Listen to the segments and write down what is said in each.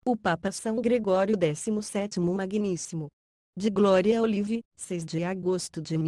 O Papa São Gregório XVII Magníssimo. De Glória Olive, 6 de agosto de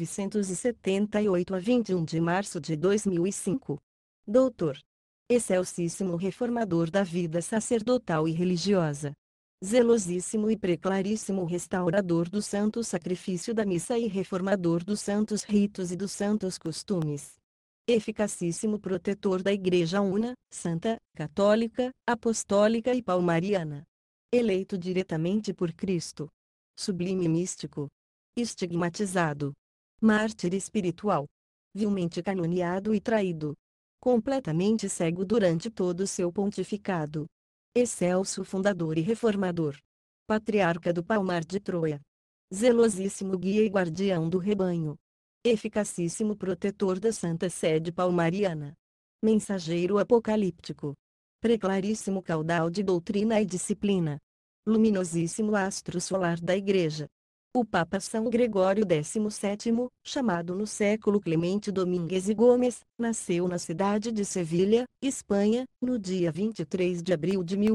1978 a 21 de março de 2005. Doutor. Excelsíssimo reformador da vida sacerdotal e religiosa. Zelosíssimo e preclaríssimo restaurador do santo sacrifício da missa e reformador dos santos ritos e dos santos costumes. Eficacíssimo protetor da Igreja una, santa, católica, apostólica e palmariana. Eleito diretamente por Cristo. Sublime místico. Estigmatizado. Mártir espiritual. Vilmente caluniado e traído. Completamente cego durante todo o seu pontificado. Excelso fundador e reformador. Patriarca do Palmar de Troia. Zelosíssimo guia e guardião do rebanho. Eficacíssimo protetor da Santa Sede Palmariana. Mensageiro apocalíptico. Preclaríssimo caudal de doutrina e disciplina. Luminosíssimo astro solar da Igreja. O Papa São Gregório XVII, chamado no século Clemente Domínguez e Gomes, nasceu na cidade de Sevilha, Espanha, no dia 23 de abril de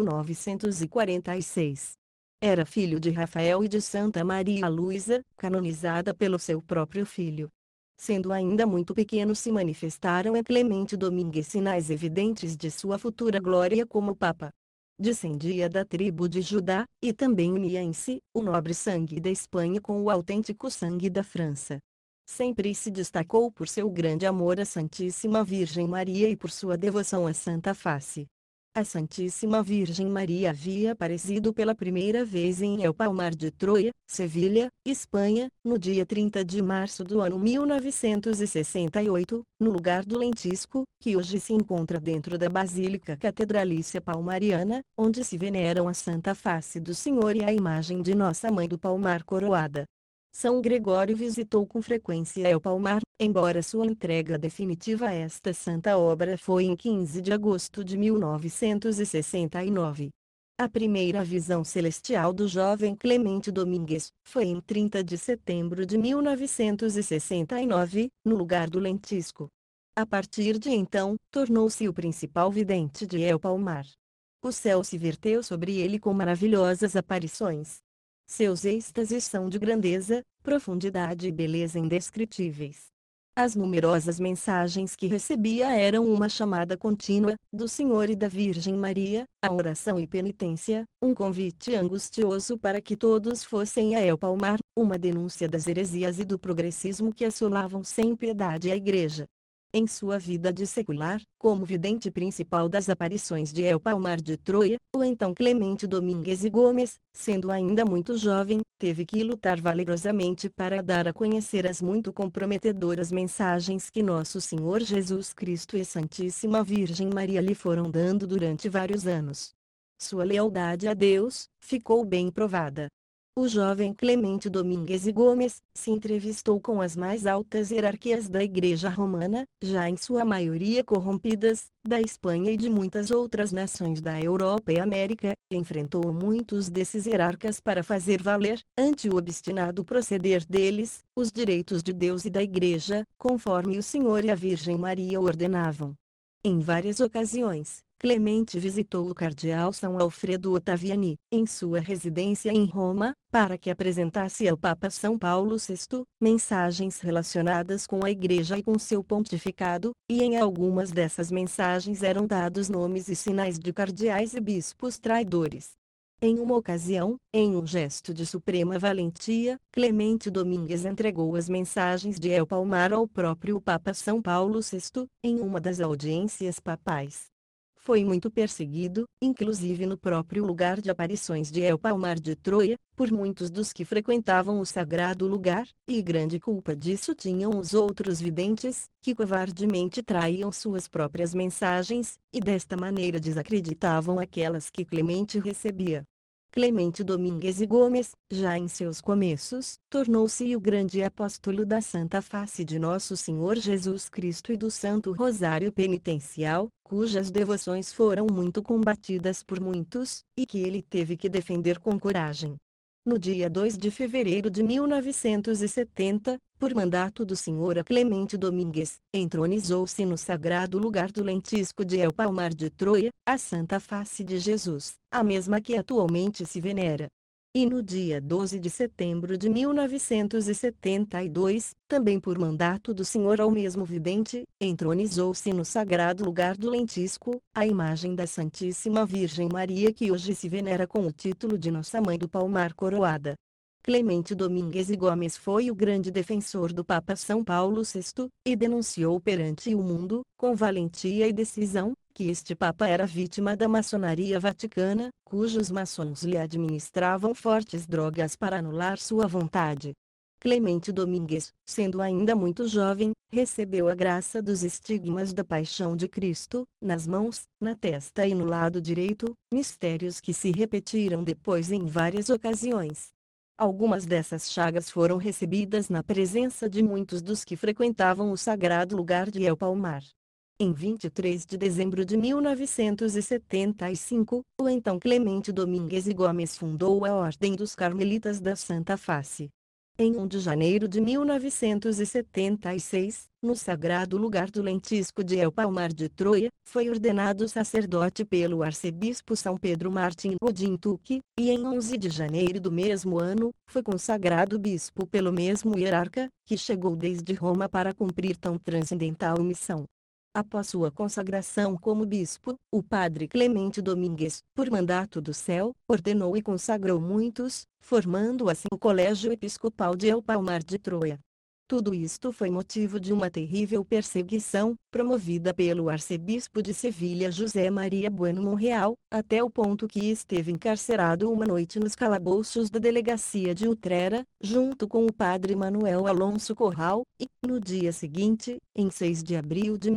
1946. Era filho de Rafael e de Santa Maria Luísa, canonizada pelo seu próprio filho. Sendo ainda muito pequeno se manifestaram em Clemente Domínguez sinais evidentes de sua futura glória como Papa. Descendia da tribo de Judá, e também unia em si o nobre sangue da Espanha com o autêntico sangue da França. Sempre se destacou por seu grande amor à Santíssima Virgem Maria e por sua devoção à Santa Face. A Santíssima Virgem Maria havia aparecido pela primeira vez em El Palmar de Troia, Sevilha, Espanha, no dia 30 de março do ano 1968, no lugar do Lentisco, que hoje se encontra dentro da Basílica Catedralícia Palmariana, onde se veneram a Santa Face do Senhor e a imagem de Nossa Mãe do Palmar coroada. São Gregório visitou com frequência El Palmar, embora sua entrega definitiva a esta santa obra foi em 15 de agosto de 1969. A primeira visão celestial do jovem Clemente Domínguez foi em 30 de setembro de 1969, no lugar do Lentisco. A partir de então, tornou-se o principal vidente de El Palmar. O céu se verteu sobre ele com maravilhosas aparições. Seus êxtases são de grandeza, profundidade e beleza indescritíveis. As numerosas mensagens que recebia eram uma chamada contínua, do Senhor e da Virgem Maria, a oração e penitência, um convite angustioso para que todos fossem a El Palmar, uma denúncia das heresias e do progressismo que assolavam sem piedade a Igreja. Em sua vida de secular, como vidente principal das aparições de El Palmar de Troia, o então Clemente Domínguez e Gomes, sendo ainda muito jovem, teve que lutar valerosamente para dar a conhecer as muito comprometedoras mensagens que Nosso Senhor Jesus Cristo e Santíssima Virgem Maria lhe foram dando durante vários anos. Sua lealdade a Deus ficou bem provada. O jovem Clemente Domínguez e Gomes se entrevistou com as mais altas hierarquias da Igreja Romana, já em sua maioria corrompidas, da Espanha e de muitas outras nações da Europa e América, enfrentou muitos desses hierarcas para fazer valer, ante o obstinado proceder deles, os direitos de Deus e da Igreja, conforme o Senhor e a Virgem Maria ordenavam. Em várias ocasiões, Clemente visitou o cardeal São Alfredo Ottaviani, em sua residência em Roma, para que apresentasse ao Papa São Paulo VI, mensagens relacionadas com a Igreja e com seu pontificado, e em algumas dessas mensagens eram dados nomes e sinais de cardeais e bispos traidores. Em uma ocasião, em um gesto de suprema valentia, Clemente Domínguez entregou as mensagens de El Palmar ao próprio Papa São Paulo VI, em uma das audiências papais. Foi muito perseguido, inclusive no próprio lugar de aparições de El Palmar de Troia, por muitos dos que frequentavam o sagrado lugar, e grande culpa disso tinham os outros videntes, que covardemente traíam suas próprias mensagens, e desta maneira desacreditavam aquelas que Clemente recebia. Clemente Domínguez e Gomes, já em seus começos, tornou-se o grande apóstolo da Santa Face de Nosso Senhor Jesus Cristo e do Santo Rosário Penitencial, cujas devoções foram muito combatidas por muitos, e que ele teve que defender com coragem. no dia 2 de fevereiro de 1970, por mandato do Sr. Clemente Domingues, entronizou-se no sagrado lugar do lentisco de El Palmar de Troia, a Santa Face de Jesus, a mesma que atualmente se venera. E no dia 12 de setembro de 1972, também por mandato do Senhor ao mesmo vidente, entronizou-se no sagrado lugar do lentisco, a imagem da Santíssima Virgem Maria que hoje se venera com o título de Nossa Mãe do Palmar Coroada. Clemente Domingues e Gomes foi o grande defensor do Papa São Paulo VI, e denunciou perante o mundo, com valentia e decisão, que este Papa era vítima da maçonaria vaticana, cujos maçons lhe administravam fortes drogas para anular sua vontade. Clemente Domingues, sendo ainda muito jovem, recebeu a graça dos estigmas da paixão de Cristo, nas mãos, na testa e no lado direito, mistérios que se repetiram depois em várias ocasiões. Algumas dessas chagas foram recebidas na presença de muitos dos que frequentavam o sagrado lugar de El Palmar. Em 23 de dezembro de 1975, o então Clemente Domingues e Gomes fundou a Ordem dos Carmelitas da Santa Face. Em 1 de janeiro de 1976, no sagrado lugar do lentisco de El Palmar de Troia, foi ordenado sacerdote pelo arcebispo São Pedro Martim Godin Tuque, e em 11 de janeiro do mesmo ano, foi consagrado bispo pelo mesmo hierarca, que chegou desde Roma para cumprir tão transcendental missão. Após sua consagração como bispo, o padre Clemente Domingues, por mandato do céu, ordenou e consagrou muitos, formando assim o Colégio Episcopal de El Palmar de Troia. Tudo isto foi motivo de uma terrível perseguição, promovida pelo arcebispo de Sevilha José Maria Bueno Monreal, até o ponto que esteve encarcerado uma noite nos calabouços da delegacia de Utrera, junto com o padre Manuel Alonso Corral, e, no dia seguinte, em 6 de abril de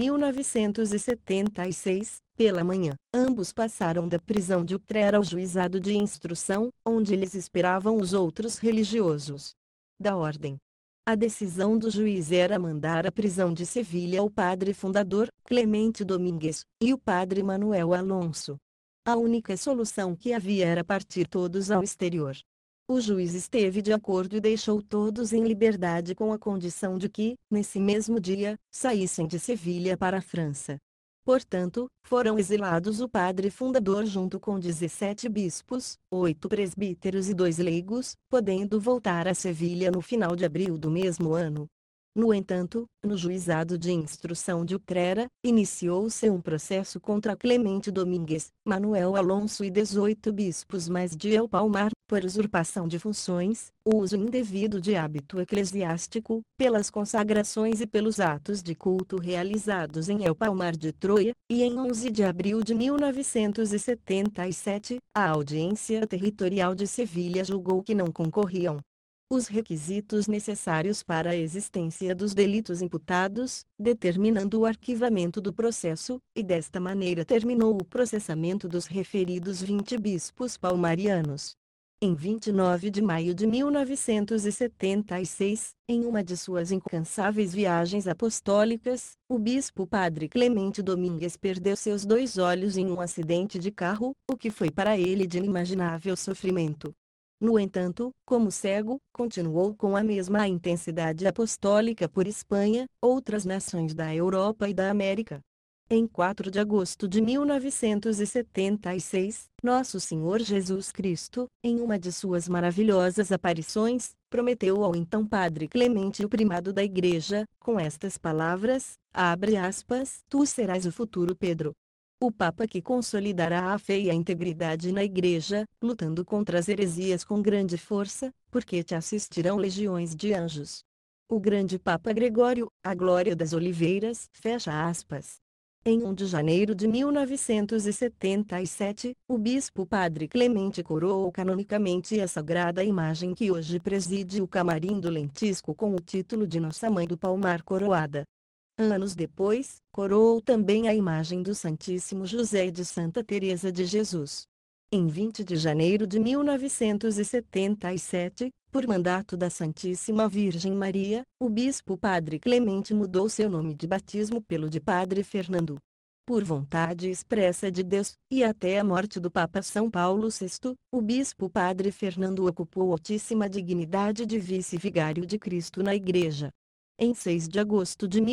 1976, pela manhã, ambos passaram da prisão de Utrera ao juizado de instrução, onde lhes esperavam os outros religiosos da ordem. A decisão do juiz era mandar à prisão de Sevilha o padre fundador, Clemente Domingues, e o padre Manuel Alonso. A única solução que havia era partir todos ao exterior. O juiz esteve de acordo e deixou todos em liberdade com a condição de que, nesse mesmo dia, saíssem de Sevilha para a França. Portanto, foram exilados o padre fundador junto com 17 bispos, 8 presbíteros e 2 leigos, podendo voltar a Sevilha no final de abril do mesmo ano. No entanto, no juizado de instrução de Utrera, iniciou-se um processo contra Clemente Domingues, Manuel Alonso e 18 bispos mais de El Palmar, por usurpação de funções, uso indevido de hábito eclesiástico, pelas consagrações e pelos atos de culto realizados em El Palmar de Troia, e em 11 de abril de 1977, a audiência territorial de Sevilha julgou que não concorriam os requisitos necessários para a existência dos delitos imputados, determinando o arquivamento do processo, e desta maneira terminou o processamento dos referidos 20 bispos palmarianos. Em 29 de maio de 1976, em uma de suas incansáveis viagens apostólicas, o bispo padre Clemente Domingues perdeu seus 2 olhos em um acidente de carro, o que foi para ele de inimaginável sofrimento. No entanto, como cego, continuou com a mesma intensidade apostólica por Espanha, outras nações da Europa e da América. Em 4 de agosto de 1976, Nosso Senhor Jesus Cristo, em uma de suas maravilhosas aparições, prometeu ao então padre Clemente o primado da Igreja, com estas palavras, abre aspas, tu serás o futuro Pedro. O Papa que consolidará a fé e a integridade na Igreja, lutando contra as heresias com grande força, porque te assistirão legiões de anjos. O grande Papa Gregório, a glória das oliveiras, fecha aspas. Em 1 de janeiro de 1977, o bispo padre Clemente coroou canonicamente a sagrada imagem que hoje preside o camarim do lentisco com o título de Nossa Mãe do Palmar Coroada. Anos depois, coroou também a imagem do Santíssimo José e de Santa Teresa de Jesus. Em 20 de janeiro de 1977, por mandato da Santíssima Virgem Maria, o bispo padre Clemente mudou seu nome de batismo pelo de Padre Fernando. por vontade expressa de Deus, e até a morte do Papa São Paulo VI, o bispo Padre Fernando ocupou altíssima dignidade de vice-vigário de Cristo na Igreja. Em 6 de agosto de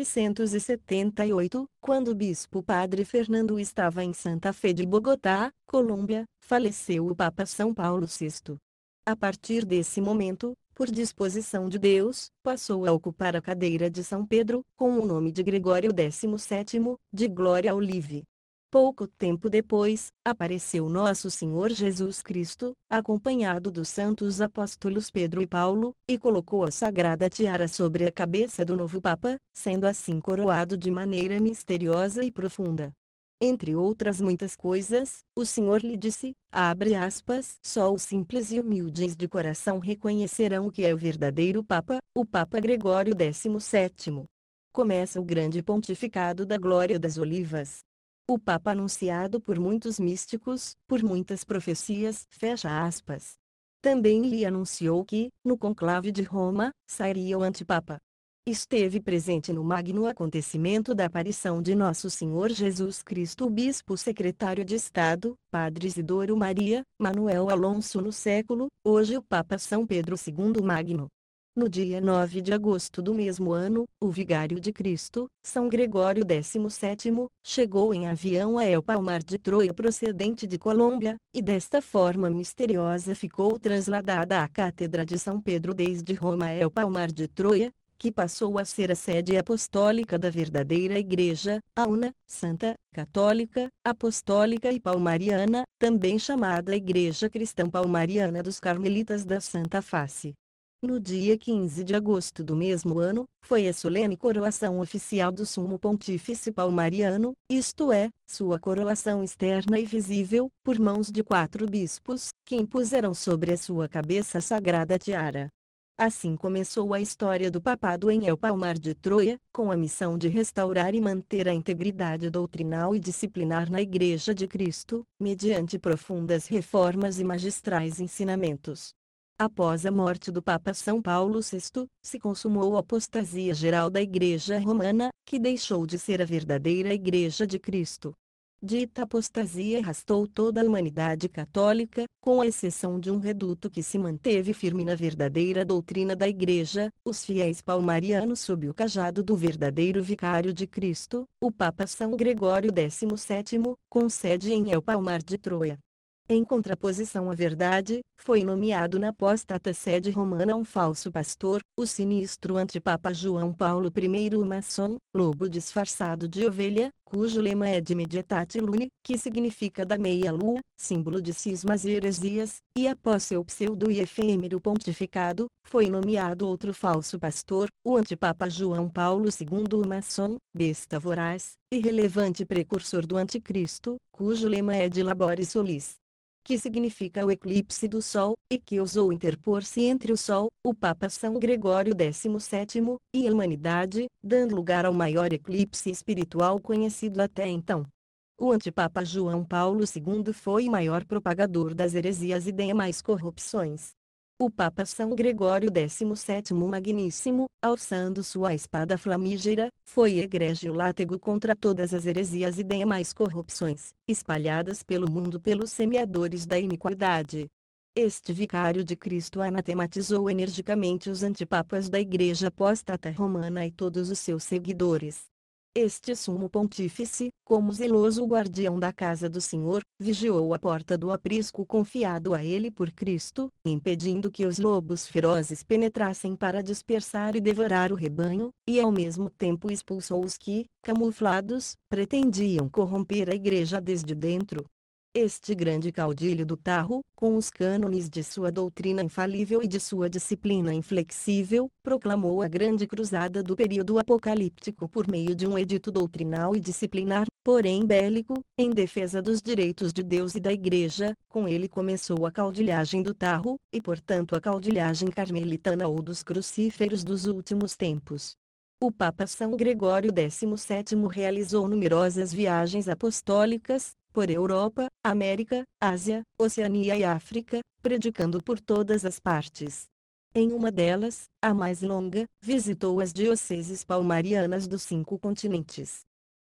1978, quando o bispo Padre Fernando estava em Santa Fé de Bogotá, Colômbia, faleceu o Papa São Paulo VI. A partir desse momento, por disposição de Deus, passou a ocupar a cadeira de São Pedro, com o nome de Gregório XVII, de Glória ao Live. Pouco tempo depois, apareceu Nosso Senhor Jesus Cristo, acompanhado dos santos apóstolos Pedro e Paulo, e colocou a sagrada tiara sobre a cabeça do novo Papa, sendo assim coroado de maneira misteriosa e profunda. Entre outras muitas coisas, o Senhor lhe disse, abre aspas, só os simples e humildes de coração reconhecerão que é o verdadeiro Papa, o Papa Gregório XVII. Começa o grande pontificado da Glória das Olivas. O Papa anunciado por muitos místicos, por muitas profecias, fecha aspas. Também lhe anunciou que, no conclave de Roma, sairia o antipapa. Esteve presente no magno acontecimento da aparição de Nosso Senhor Jesus Cristo o Bispo Secretário de Estado, Padre Isidoro Maria, Manuel Alonso no século, hoje o Papa São Pedro II Magno. No dia 9 de agosto do mesmo ano, o Vigário de Cristo, São Gregório XVII, chegou em avião a El Palmar de Troia procedente de Colômbia, e desta forma misteriosa ficou trasladada à Cátedra de São Pedro desde Roma a El Palmar de Troia, que passou a ser a sede apostólica da verdadeira Igreja, a una, santa, católica, apostólica e palmariana, também chamada Igreja Cristã Palmariana dos Carmelitas da Santa Face. No dia 15 de agosto do mesmo ano, foi a solene coroação oficial do Sumo Pontífice Palmariano, isto é, sua coroação externa e visível, por mãos de 4 bispos, que impuseram sobre a sua cabeça a sagrada tiara. Assim começou a história do papado em El Palmar de Troia, com a missão de restaurar e manter a integridade doutrinal e disciplinar na Igreja de Cristo, mediante profundas reformas e magistrais ensinamentos. Após a morte do Papa São Paulo VI, se consumou a apostasia geral da Igreja Romana, que deixou de ser a verdadeira Igreja de Cristo. Dita apostasia arrastou toda a humanidade católica, com a exceção de um reduto que se manteve firme na verdadeira doutrina da Igreja, os fiéis palmarianos sob o cajado do verdadeiro Vicário de Cristo, o Papa São Gregório XVII, com sede em El Palmar de Troia. Em contraposição à verdade, foi nomeado na apóstata sede romana um falso pastor, o sinistro antipapa João Paulo I o maçom, lobo disfarçado de ovelha, cujo lema é de Medietate Lune, que significa da meia-lua, símbolo de cismas e heresias, e após seu pseudo e efêmero pontificado, foi nomeado outro falso pastor, o antipapa João Paulo II o maçom, besta voraz, irrelevante precursor do anticristo, cujo lema é de Laboris Solis, que significa o eclipse do Sol, e que ousou interpor-se entre o Sol, o Papa São Gregório XVII, e a humanidade, dando lugar ao maior eclipse espiritual conhecido até então. O antipapa João Paulo II foi o maior propagador das heresias e demais corrupções. O Papa São Gregório XVII Magníssimo, alçando sua espada flamígera, foi egrégio látego contra todas as heresias e demais corrupções, espalhadas pelo mundo pelos semeadores da iniquidade. Este vicário de Cristo anatematizou energicamente os antipapas da Igreja apóstata romana e todos os seus seguidores. Este sumo pontífice, como zeloso guardião da casa do Senhor, vigiou a porta do aprisco confiado a ele por Cristo, impedindo que os lobos ferozes penetrassem para dispersar e devorar o rebanho, e ao mesmo tempo expulsou os que, camuflados, pretendiam corromper a igreja desde dentro. Este grande caudilho do Tarro, com os cânones de sua doutrina infalível e de sua disciplina inflexível, proclamou a grande cruzada do período apocalíptico por meio de um edito doutrinal e disciplinar, porém bélico, em defesa dos direitos de Deus e da Igreja. Com ele começou a caudilhagem do Tarro, e portanto a caudilhagem carmelitana ou dos crucíferos dos últimos tempos. O Papa São Gregório XVII realizou numerosas viagens apostólicas, por Europa, América, Ásia, Oceania e África, predicando por todas as partes. Em uma delas, a mais longa, visitou as dioceses palmarianas dos 5 continentes.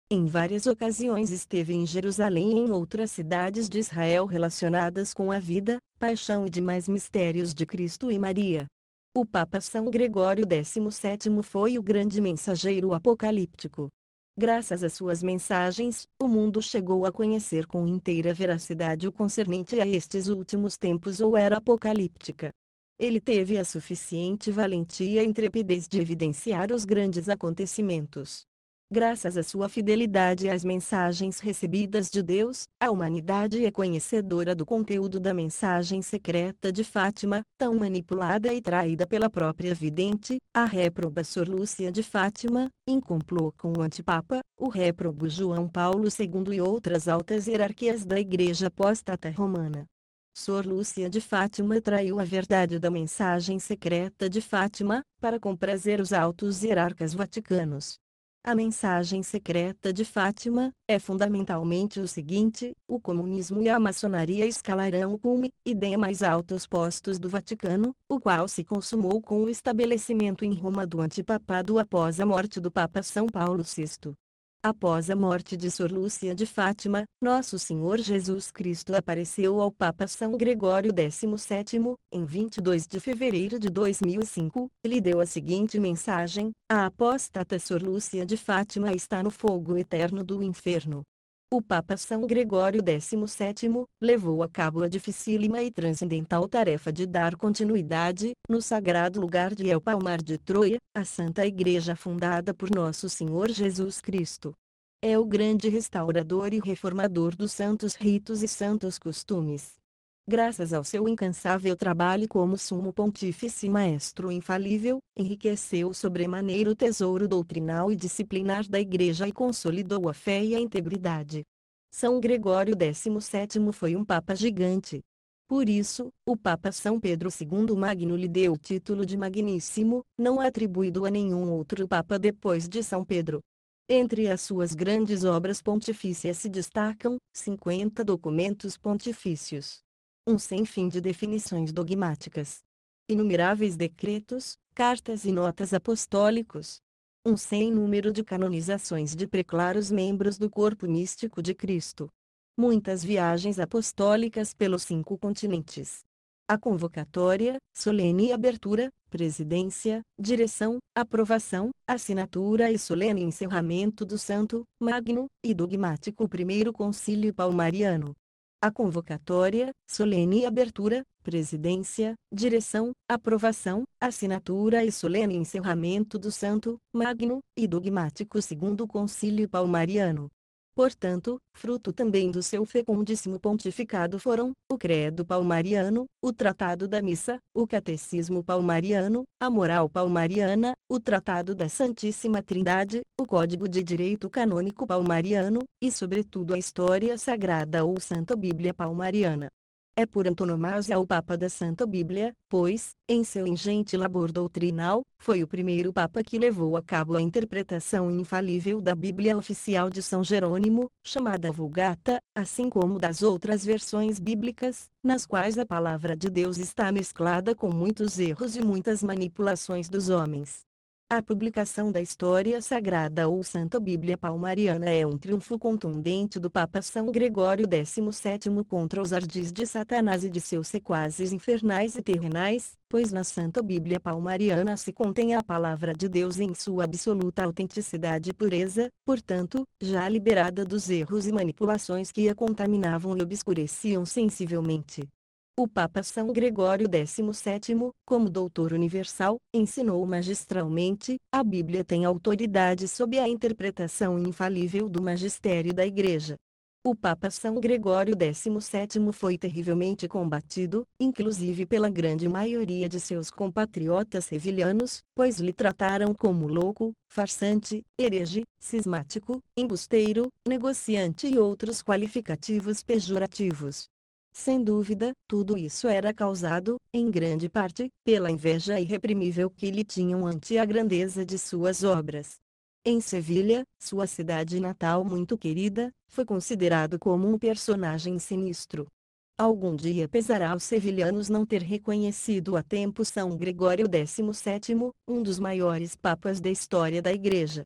Em várias ocasiões esteve em Jerusalém e em outras cidades de Israel relacionadas com a vida, paixão e demais mistérios de Cristo e Maria. O Papa São Gregório XVII foi o grande mensageiro apocalíptico. Graças às suas mensagens, o mundo chegou a conhecer com inteira veracidade o concernente a estes últimos tempos ou era apocalíptica. Ele teve a suficiente valentia e intrepidez de evidenciar os grandes acontecimentos. Graças à sua fidelidade às mensagens recebidas de Deus, a humanidade é conhecedora do conteúdo da mensagem secreta de Fátima, tão manipulada e traída pela própria vidente, a réproba Sor Lúcia de Fátima, em complô com o antipapa, o réprobo João Paulo II e outras altas hierarquias da Igreja apóstata romana. Sor Lúcia de Fátima traiu a verdade da mensagem secreta de Fátima, para comprazer os altos hierarcas vaticanos. A mensagem secreta de Fátima é fundamentalmente o seguinte: o comunismo e a maçonaria escalarão o cume e demais altos postos do Vaticano, o qual se consumou com o estabelecimento em Roma do antipapado após a morte do Papa São Paulo VI. Após a morte de Sor Lúcia de Fátima, Nosso Senhor Jesus Cristo apareceu ao Papa São Gregório XVII, em 22 de fevereiro de 2005, e lhe deu a seguinte mensagem: a apóstata Sor Lúcia de Fátima está no fogo eterno do inferno. O Papa São Gregório XVII levou a cabo a dificílima e transcendental tarefa de dar continuidade, no sagrado lugar de El Palmar de Troia, à Santa Igreja fundada por Nosso Senhor Jesus Cristo. É o grande restaurador e reformador dos santos ritos e santos costumes. Graças ao seu incansável trabalho como sumo pontífice e maestro infalível, enriqueceu sobremaneira o tesouro doutrinal e disciplinar da Igreja e consolidou a fé e a integridade. São Gregório XVII foi um papa gigante. Por isso, o Papa São Pedro II Magno lhe deu o título de Magníssimo, não atribuído a nenhum outro papa depois de São Pedro. Entre as suas grandes obras pontifícias se destacam 50 documentos pontifícios, um sem fim de definições dogmáticas, inumeráveis decretos, cartas e notas apostólicos, um sem número de canonizações de preclaros membros do corpo místico de Cristo, muitas viagens apostólicas pelos 5 continentes. A convocatória, solene abertura, presidência, direção, aprovação, assinatura e solene encerramento do Santo, Magno e Dogmático Primeiro Concílio Palmariano. A convocatória, solene abertura, presidência, direção, aprovação, assinatura e solene encerramento do Santo, Magno e Dogmático Segundo Concílio Palmariano. Portanto, fruto também do seu fecundíssimo pontificado foram, o Credo Palmariano, o Tratado da Missa, o Catecismo Palmariano, a Moral Palmariana, o Tratado da Santíssima Trindade, o Código de Direito Canônico Palmariano, e sobretudo a História Sagrada ou Santa Bíblia Palmariana. É por antonomasia o Papa da Santa Bíblia, pois, em seu ingente labor doutrinal, foi o primeiro Papa que levou a cabo a interpretação infalível da Bíblia oficial de São Jerônimo, chamada Vulgata, assim como das outras versões bíblicas, nas quais a palavra de Deus está mesclada com muitos erros e muitas manipulações dos homens. A publicação da História Sagrada ou Santa Bíblia Palmariana é um triunfo contundente do Papa São Gregório XVII contra os ardis de Satanás e de seus sequazes infernais e terrenais, pois na Santa Bíblia Palmariana se contém a palavra de Deus em sua absoluta autenticidade e pureza, portanto, já liberada dos erros e manipulações que a contaminavam e obscureciam sensivelmente. O Papa São Gregório XVII, como doutor universal, ensinou magistralmente: a Bíblia tem autoridade sob a interpretação infalível do magistério da Igreja. O Papa São Gregório XVII foi terrivelmente combatido, inclusive pela grande maioria de seus compatriotas sevilhanos, pois lhe trataram como louco, farsante, herege, cismático, embusteiro, negociante e outros qualificativos pejorativos. Sem dúvida, tudo isso era causado, em grande parte, pela inveja irreprimível que lhe tinham ante a grandeza de suas obras. Em Sevilha, sua cidade natal muito querida, foi considerado como um personagem sinistro. Algum dia pesará aos sevilhanos não ter reconhecido a tempo São Gregório XVII, um dos maiores papas da história da Igreja.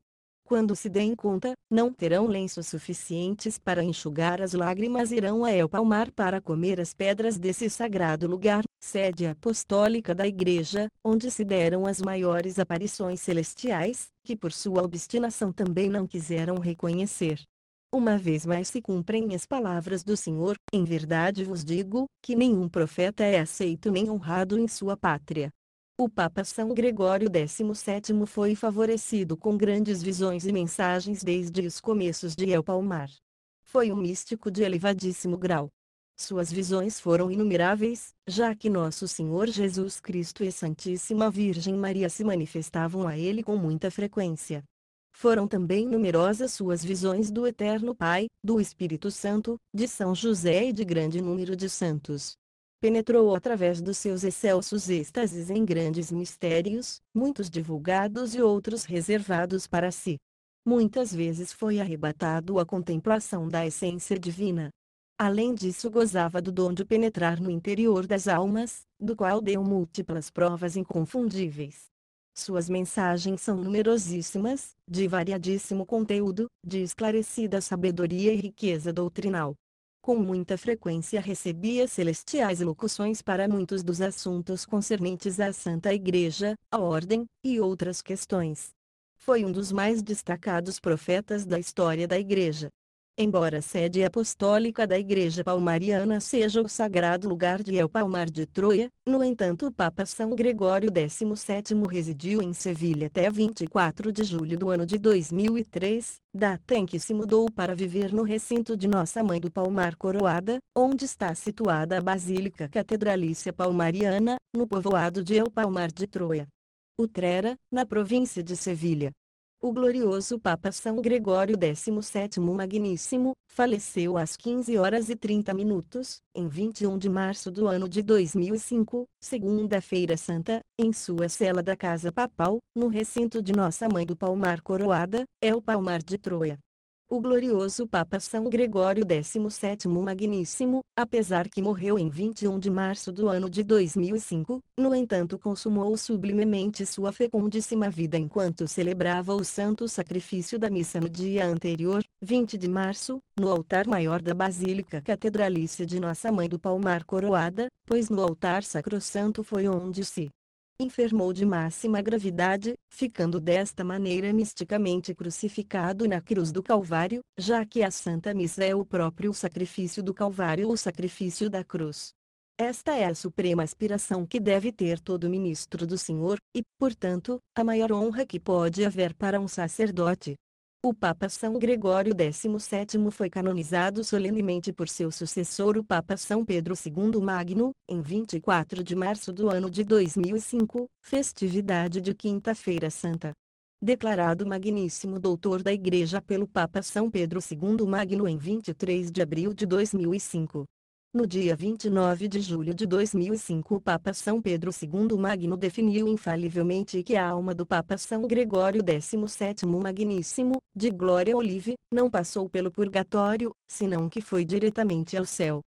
Quando se deem conta, não terão lenços suficientes para enxugar as lágrimas e irão a El Palmar para comer as pedras desse sagrado lugar, sede apostólica da Igreja, onde se deram as maiores aparições celestiais, que por sua obstinação também não quiseram reconhecer. Uma vez mais se cumprem as palavras do Senhor: em verdade vos digo, que nenhum profeta é aceito nem honrado em sua pátria. O Papa São Gregório XVII foi favorecido com grandes visões e mensagens desde os começos de El Palmar. Foi um místico de elevadíssimo grau. Suas visões foram inumeráveis, já que Nosso Senhor Jesus Cristo e Santíssima Virgem Maria se manifestavam a ele com muita frequência. Foram também numerosas suas visões do Eterno Pai, do Espírito Santo, de São José e de grande número de santos. Penetrou através dos seus excelsos êxtases em grandes mistérios, muitos divulgados e outros reservados para si. Muitas vezes foi arrebatado à contemplação da essência divina. Além disso, gozava do dom de penetrar no interior das almas, do qual deu múltiplas provas inconfundíveis. Suas mensagens são numerosíssimas, de variadíssimo conteúdo, de esclarecida sabedoria e riqueza doutrinal. Com muita frequência recebia celestiais locuções para muitos dos assuntos concernentes à Santa Igreja, à Ordem, e outras questões. Foi um dos mais destacados profetas da história da Igreja. Embora a sede apostólica da Igreja Palmariana seja o sagrado lugar de El Palmar de Troia, no entanto o Papa São Gregório XVII residiu em Sevilha até 24 de julho do ano de 2003, data em que se mudou para viver no recinto de Nossa Mãe do Palmar Coroada, onde está situada a Basílica Catedralícia Palmariana, no povoado de El Palmar de Troia. Utrera, na província de Sevilha. O glorioso Papa São Gregório XVII Magníssimo, faleceu às 15 horas e 30 minutos, em 21 de março do ano de 2005, segunda-feira santa, em sua cela da Casa Papal, no recinto de Nossa Mãe do Palmar Coroada, El Palmar de Troia. O glorioso Papa São Gregório XVII Magníssimo, apesar que morreu em 21 de março do ano de 2005, no entanto consumou sublimemente sua fecundíssima vida enquanto celebrava o santo sacrifício da missa no dia anterior, 20 de março, no altar maior da Basílica Catedralícia de Nossa Mãe do Palmar Coroada, pois no altar sacrossanto foi onde se enfermou de máxima gravidade, ficando desta maneira misticamente crucificado na cruz do Calvário, já que a Santa Missa é o próprio sacrifício do Calvário ou sacrifício da cruz. Esta é a suprema aspiração que deve ter todo ministro do Senhor, e, portanto, a maior honra que pode haver para um sacerdote. O Papa São Gregório XVII foi canonizado solenemente por seu sucessor o Papa São Pedro II Magno, em 24 de março do ano de 2005, festividade de Quinta-feira Santa. Declarado Magníssimo Doutor da Igreja pelo Papa São Pedro II Magno em 23 de abril de 2005. No dia 29 de julho de 2005 o Papa São Pedro II Magno definiu infalivelmente que a alma do Papa São Gregório XVII Magníssimo, de glória olive, não passou pelo purgatório, senão que foi diretamente ao céu.